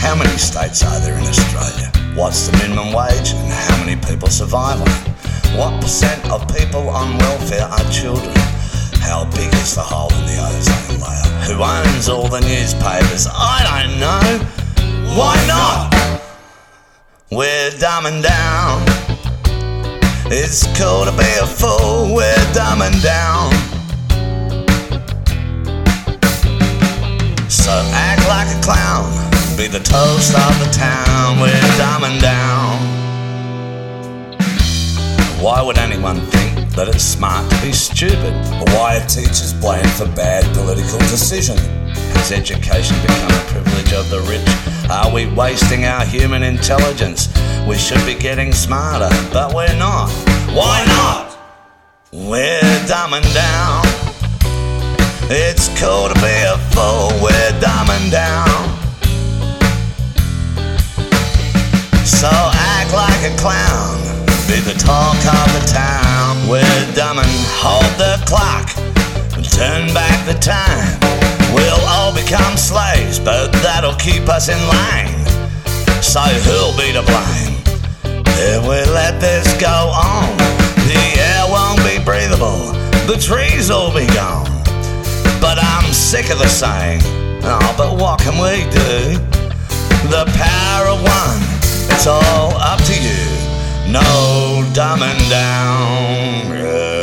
How many states are there in Australia? What's the minimum wage and how many people survive on it? What percent of people on welfare are children? How big is the hole in the ozone layer? Who owns all the newspapers? I don't know. Why not? We're dumbing down. It's cool to be a fool. We're dumbing down. So act like a clown. Be the toast of the town. We're dumbing down. Why would anyone think that it's smart to be stupid? Why are teachers blamed for bad political decision? Has education become a privilege of the rich? Are we wasting our human intelligence? We should be getting smarter, but we're not. Why not? We're dumbing down. It's cool to be a fool. We're dumbing down. So act like a clown. Be the talk of the town. We're dumbing. Hold the clock and turn back the time. We'll all become slaves, but that'll keep us in line. So who'll be to blame if we let this go on? The air won't be breathable, the trees will be gone. But I'm sick of the saying, oh, but what can we do? The power of one, it's all up to you. No dumbing down.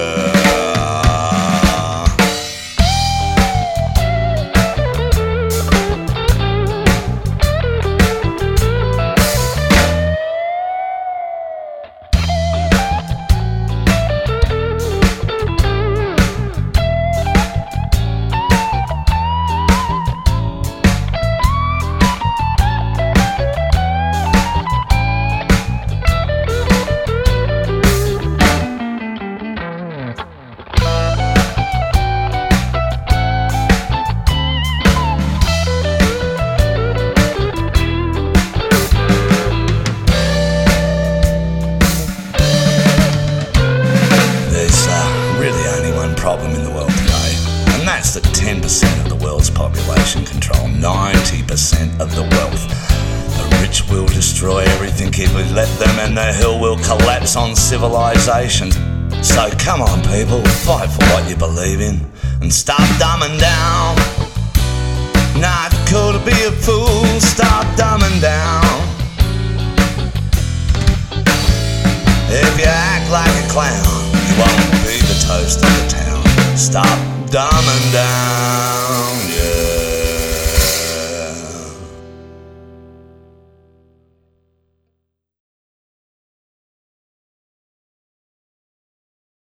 Problem in the world today, and that's that 10% of the world's population control 90% of the wealth. The rich will destroy everything if we let them, and the hill will collapse on civilization. So come on people, fight for what you believe in and stop dumbing down. Not cool to be a fool, stop dumbing down. If you act like a clown, you won't be the toast of the town. Stop dumbing down.